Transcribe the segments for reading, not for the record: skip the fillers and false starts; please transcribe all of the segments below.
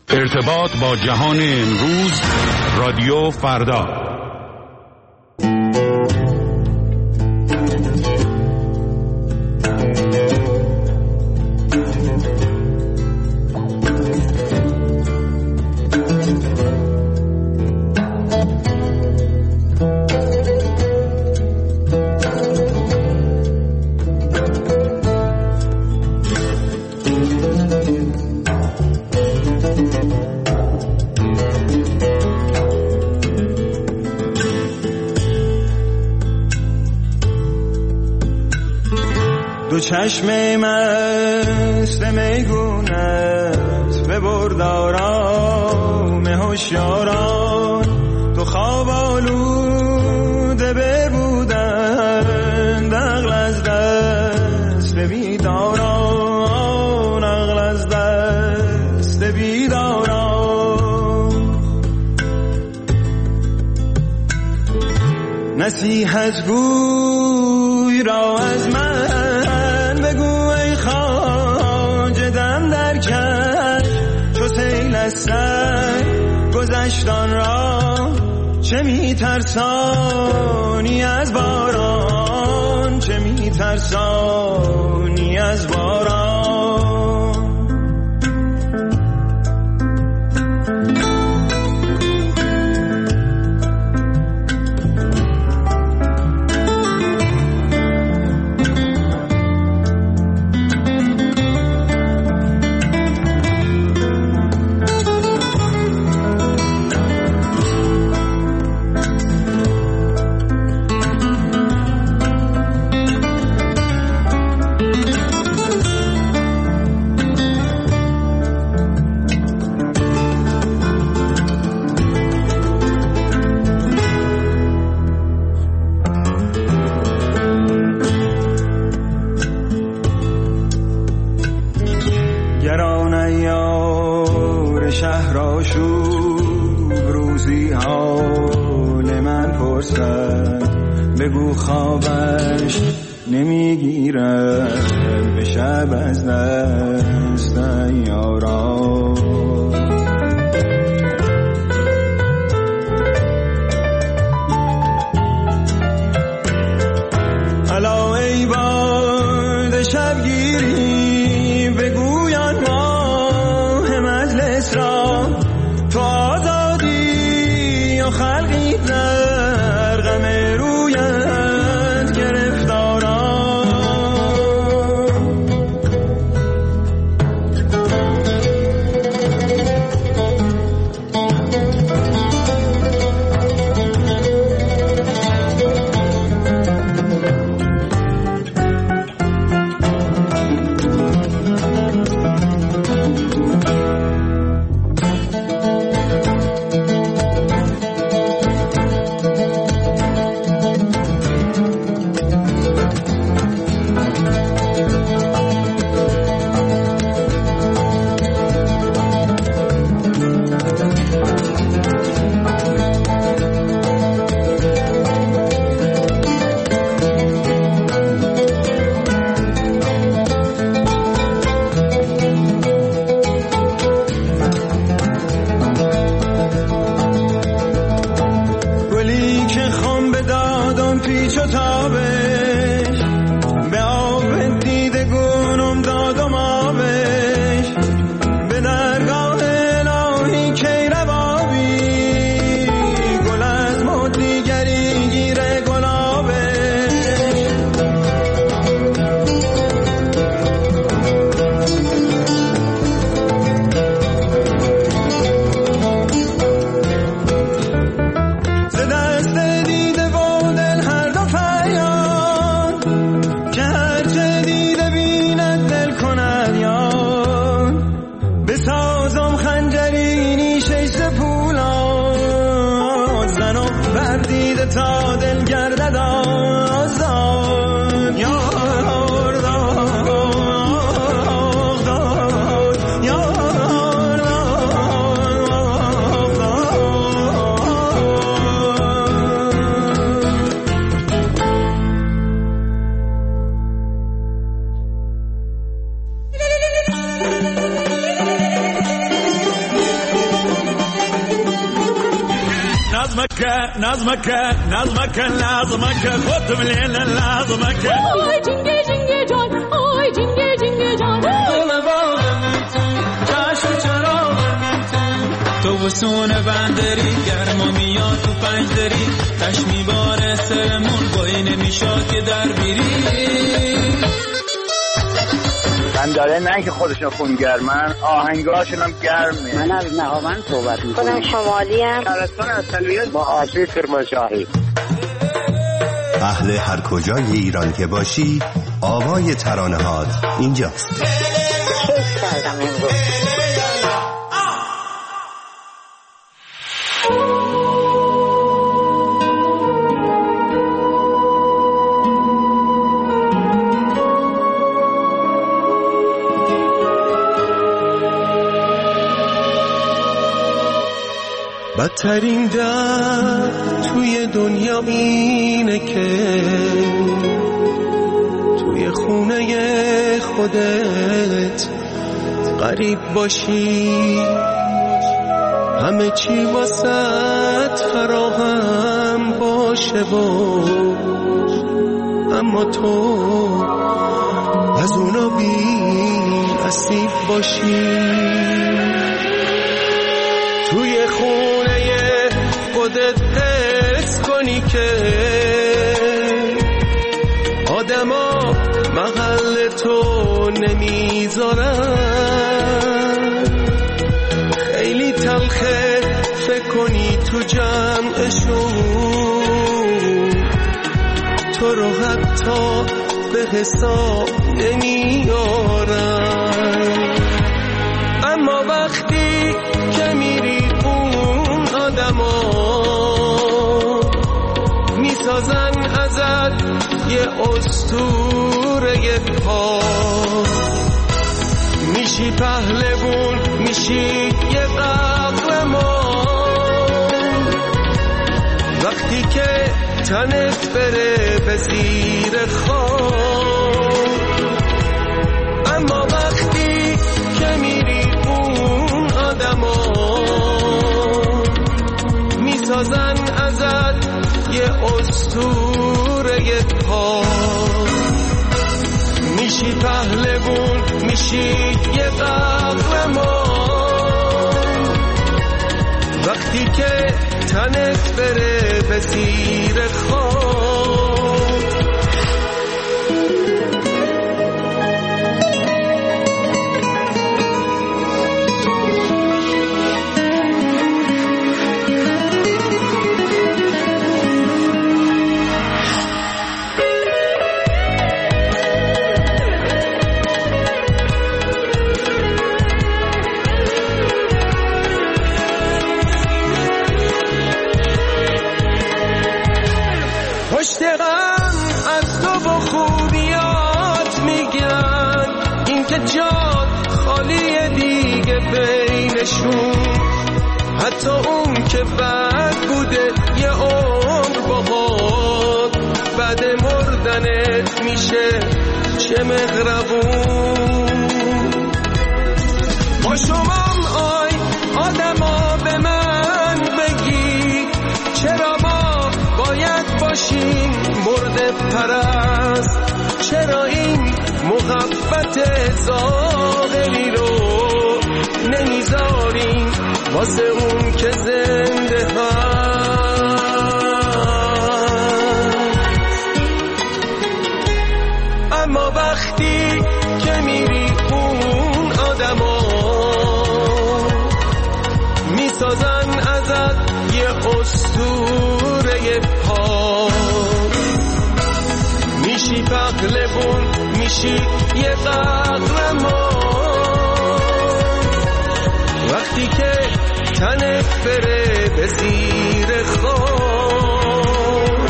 ارتباط با جهان امروز، رادیو فردا. چشم مست میگونت ببرد آرام هوشیاران، تو خواب آلوده ببودند عقل از دست بیداران، عقل از دست بیداران. نصیحت گوی را از من گذشتان را چه میترسانی از باران، چه میترسانی از باران. بگو خوابش نمیگیرد به شب از دست یاران. الا ای باد شبگیری بگویان ماه مجلس را، تو آزادی و خلقی در غم رویت گرفتاران. تا دل گردد آزاد یار داد یار خودم لیل لازمک آی جنگه جنگه جان آی جنگه جنگه جان دل باغم تو چشم چراغم تو وسون بندری گرما میاد تو پنجدری تش میباره سرمون بایی نمیشاد که در بیری من داره نه که خودشون خونگرمن آهنگاشون هم گرمه. من از نهاوند صحبت میکنم. خودم شمالی هم شهرستان اصلیت با آسیب کرمانشاهی. اهل هر کجای ایران که باشی آوای ترانه‌هات اینجاست. کیف کردم امروز. بدترین درد توی دنیا اینه که توی خونه خودت غریب باشی همه چی واسط فراهم باشه و اما تو از اونا بی نصیب باشی توی خونه خودت حس کنی که آدما محل تو نمیذارن خیلی تلخه فکر کنی تو جمعشون تو رو حتی به حساب نمیارن اما وقتی که میری اون آدما میسازن ازت یه اسطوره پا میشی پهلوون میشی یه قهرمان وقتی که تنت بره به زیر خاک اما وقتی که میری اون آدما میسازن ازت یه اسطوره پا میشی پهلوون میشی یه قهرمان وقتی که تنت بره به زیر خاک پشتقم از تو و خوبیات میگن این که جاد خالی دیگه بینشون حتی اون که بد بوده یه عمر باهات بعد مردنت میشه چه مغربون با شمام آی آدما به من بگی چرا ما باید باشیم مرد پرست چرا این محبت ظاهری رو نمیذاریم واسه اون که زنده هست اما وقتی که میری اون آدما میسازن ازت یه اسطوره پا میشی پهلوون میشی یه قهرمان وقتی که تنت بره به زیر خاک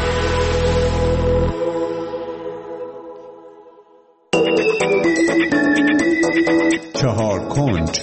چهار کنج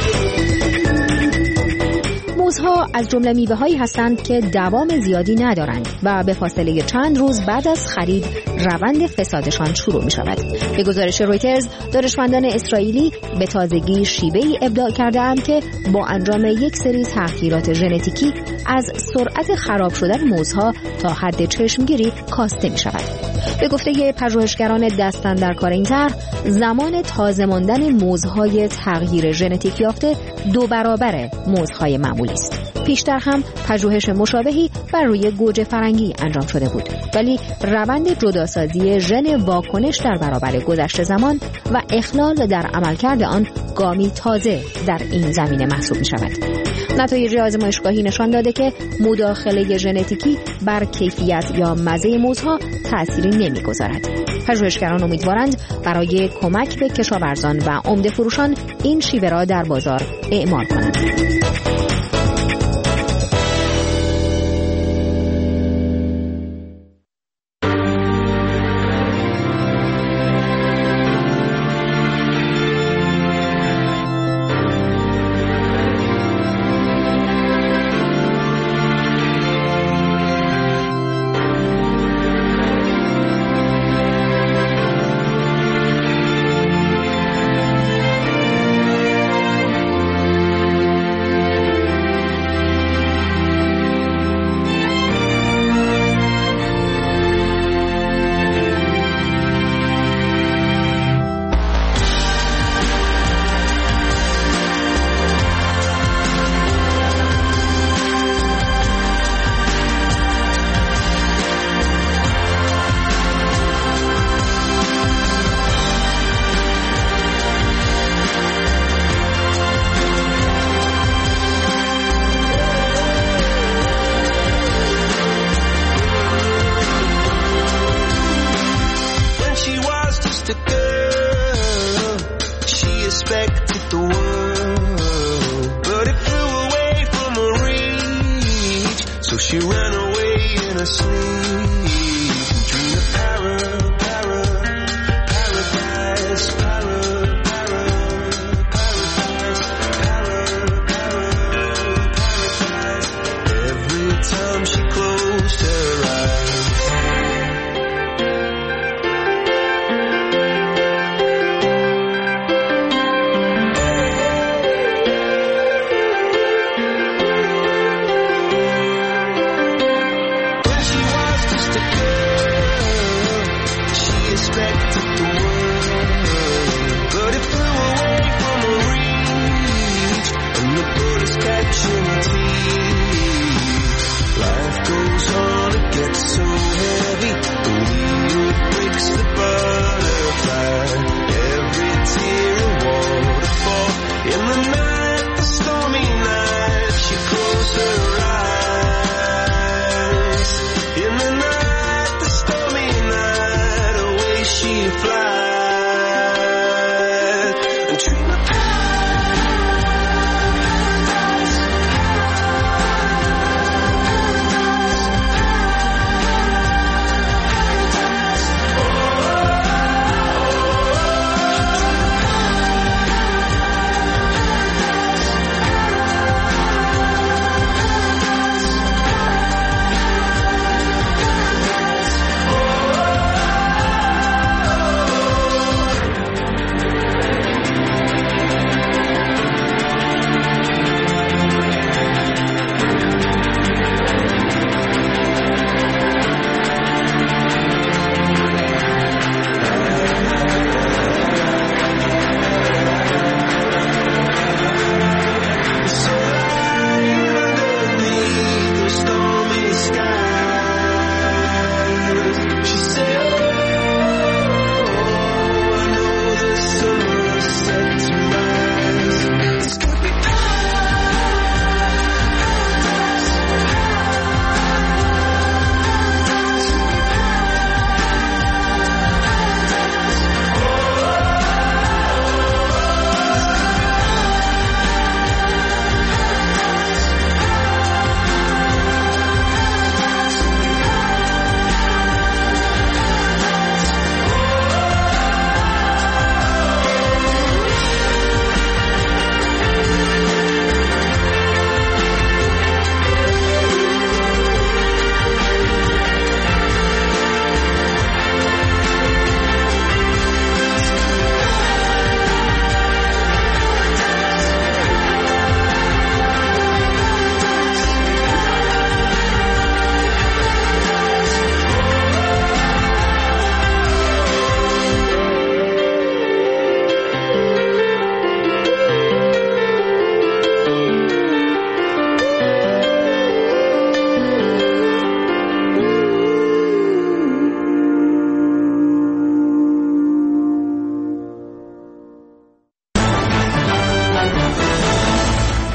موزها از جمله میوه‌هایی هستند که دوام زیادی ندارند و به فاصله چند روز بعد از خرید روند فسادشان شروع می شود. به گزارش رویترز، دانشمندان اسرائیلی به تازگی شیوه‌ای ابداع کرده‌اند که با انجام یک سری تغییرات ژنتیکی از سرعت خراب شدن موزها تا حد چشمگیری کاسته می شود. به گفته پژوهشگران دستن در کار این طرح، زمان تازه ماندن موزهای تغییر ژنتیک یافته 2 برابر موزهای معمولی است. پیشتر هم پژوهش مشابهی بر روی گوجه فرنگی انجام شده بود، ولی روند جداسازی ژن واکنش در برابر گذشت زمان و اخلال در عملکرد آن گامی تازه در این زمینه محسوب می شود. نتایج آزمایشگاهی نشان داده که مداخله ژنتیکی بر کیفیت یا مزه موزها تأثیری نمی‌گذارد. پژوهشگران امیدوارند برای کمک به کشاورزان و عمده فروشان این شیوه را در بازار اعمال کنند. She ran away in her sleep, dreamed of paradise, paradise. Every time she closed her eyes. She was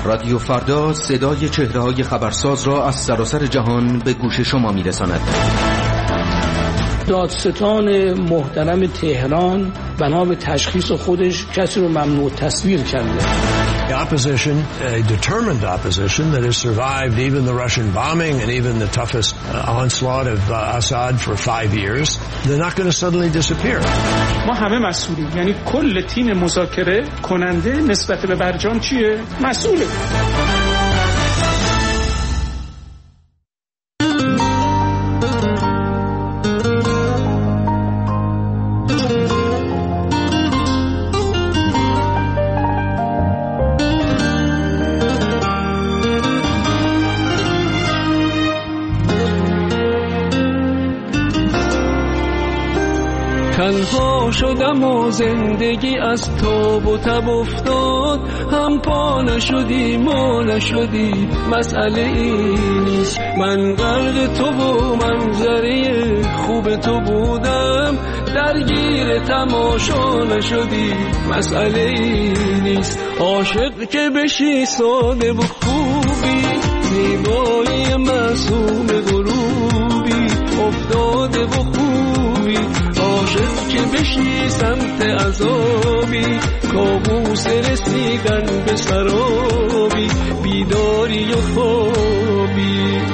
رادیو فردا صدای چهره‌های خبرساز را از سراسر جهان به گوش شما می‌رساند. دادستان محترم تهران بنا به تشخیص خودش کسی رو ممنوع تصویر کرده. The opposition, a determined opposition that has survived even the Russian bombing and even the toughest onslaught of Assad for 5 years, they're not going to suddenly disappear. ما همه مسئولیم، یعنی کل تیم مذاکره کننده نسبت به برجام چیه؟ مسئوله. تنها شدم و زندگی از تاب و تب افتاد، هم پا نشدی ما نشدی، مسئله این نیست. من غرق تو و منظره خوب تو بودم، درگیر تماشا نشدی، مسئله این نیست. عاشق که بشی ساده و خوبی، زیبایی معصوم غروبی، افتاده و خوبی، عاشق که بشی سمت عذابی، کابوس رسیدن به سرابی، بیداری و خوابی.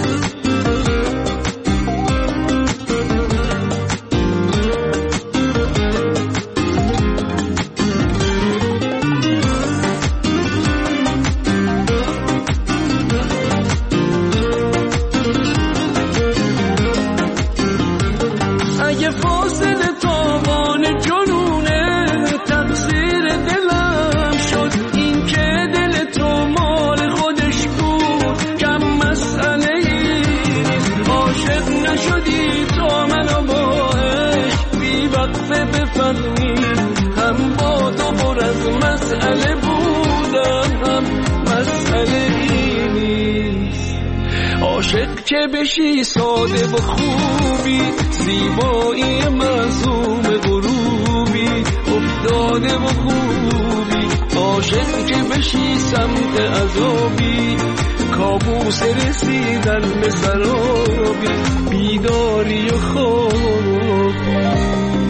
هم با تو پر از مسئله بودم، هم مسئله این نیست. عاشق که بشی ساده و خوبی، زیبایی معصوم غروبی، افتاده و خوبی، عاشق که بشی سمت عذابی، کابوس رسیدن به سرابی، بیداری و خوابی.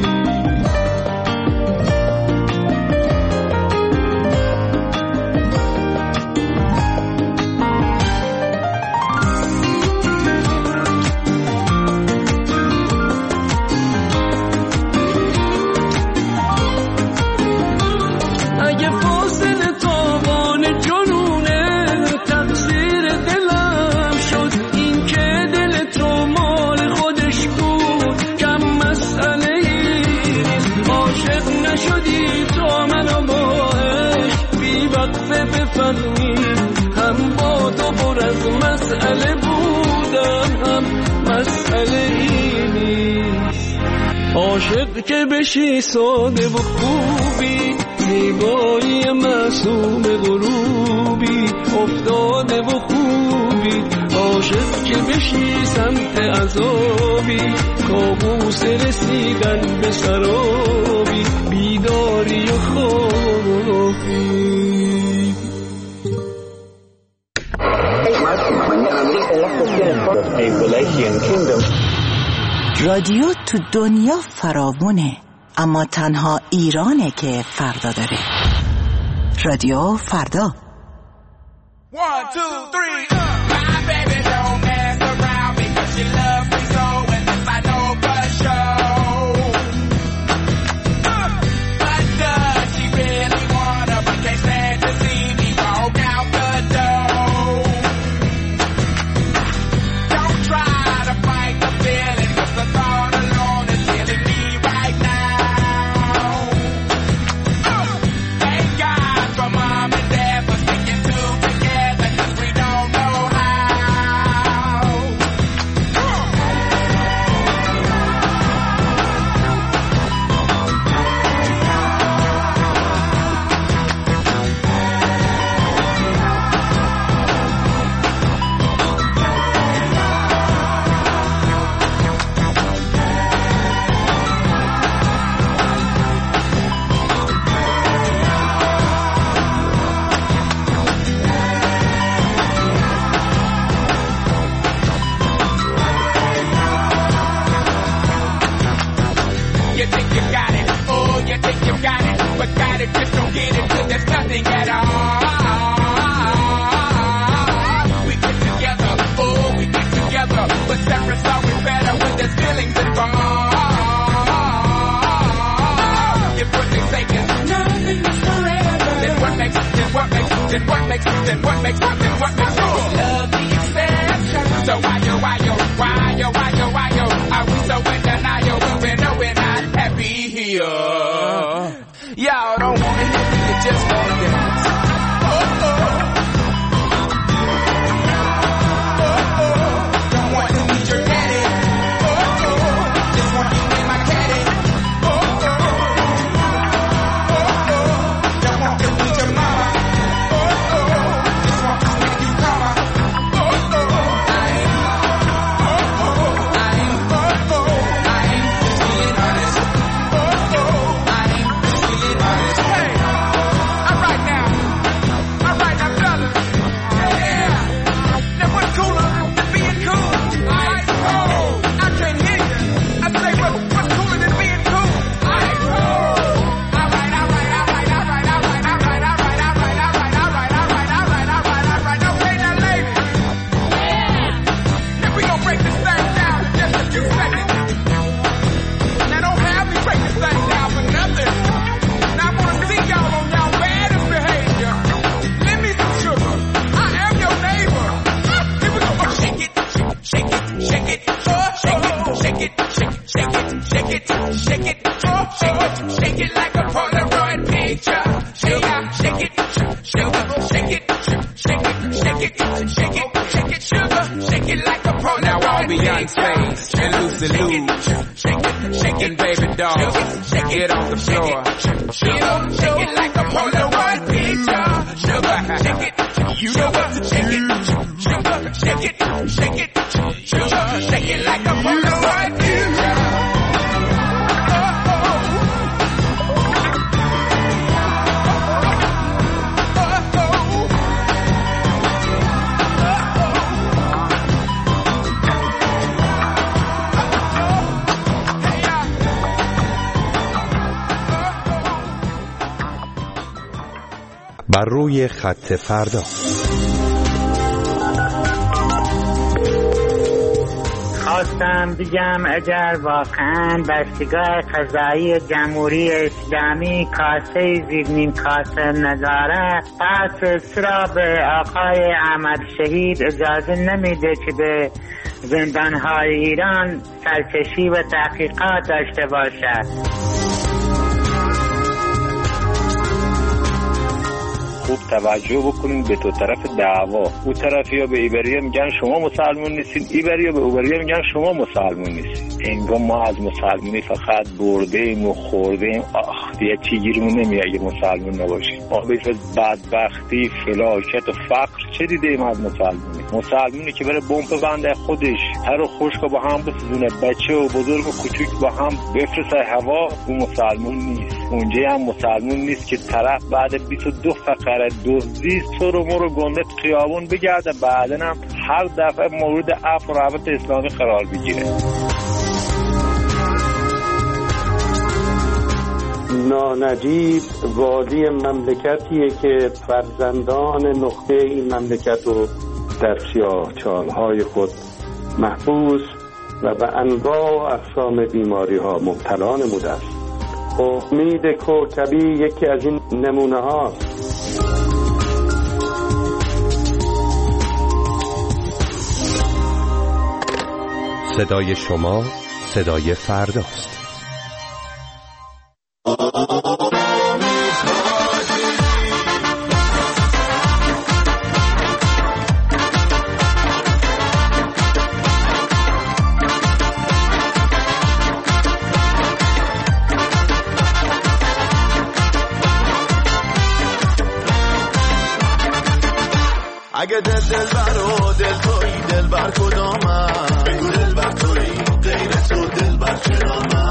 هم با تو پر از مسئله بودم، هم مسئله این نیست. عاشق که بشی ساده و خوبی، زیبایی معصوم غروبی، افتاده و خوبی، عاشق که بشی سمت عذابی، کابوس رسیدن به سرابی، بیداری و خوابی. رادیو تو دنیا فراوونه، اما تنها ایرانه که فردا داره. رادیو فردا. 1 2 3 My baby don't mess around because she loves me so, and if I know for sure. But does she really wanna, but can't stand to see me walk out the door. Don't try to fight the feeling, 'cause the thought alone is killing me right now. Thank God for mom and dad for sticking two together, 'cause we don't know Then what makes cool? Love the exception. So why yo? Are we so in denial when we know we're not happy here? Y'all don't wanna hear me, you just wanna dance. Don't want to meet your daddy. Just want you in my caddy. Don't want to meet your mama. Just want to make you calmer. I ain't just being honest. I ain't just being honest. Hey, all right now, fellas. Yeah. Now what's cooler than being cool? Ice cold. I can't hear you. I say what's cooler than being cool? Ice cold. All right. Okay, now ladies. Yeah. If we gon' break this thing down in just a few seconds. Now don't have me break this thing down for nothing. Now I wanna see y'all on y'all baddest behavior. Lend me some sugar. I am your neighbor. Here we go. Shake it. Shake it like a Polaroid picture. Shake it, sugar. Shake it, sugar. Shake it like a Polaroid picture. Now all Beyonce's and Lucy Lou's and Baby Doll, get on the floor. Shake it like a Polaroid picture. Sugar, shake it, sugar. Shake it like a Polaroid picture. بر روی خط فردا. خواستم بگم اگر واقعا دستگاه قضایی جمهوری اسلامی کاسه زیر نیم کاسه نداره، پس چرا به آقای احمد شهید اجازه نمیده که به زندانهای ایران سرکشی و تحقیقات داشته باشد؟ خوب توجه بکنیم به تو طرف دعوا. او طرفی ها به ایبریا میگن شما مسلمون نیستین، ایبریا به اوبریا میگن شما مسلمون نیستین. انگار ما از مسلمونی فقط برده ایم و خورده ایم. دیگه چی گیرمون نمیاد اگه مسلمون نباشیم. ما به بدبختی، فلاکت و فقر چه دیده ایم از مسلمونی که بره بمب بنده خودش هر و خشک با هم بسوزونه، بچه و بزرگ و کوچیک با هم بفرسته هوا. اون مسلمون نیست. اونجا هم مسلمون نیست که طرف بعد 22 فقره دزدی سر و مر و گنده خیابون بگرده، بعدن هم هر دفعه مورد عفو و رحمت اسلامی قرار بگیره. نانجیب والی مملکتیه که فرزندان نخبه این مملکت رو در سیاهچال‌های خود محبوس و به انواع و اقسام بیماری‌ها مبتلا نموده است. امید کوکبی یکی از این نمونه هاست. صدای شما صدای فرداست. اگه دلبر و دل تویی دلبر کدامم، بگو دلبر تویی غیر تو دلبر چرامم.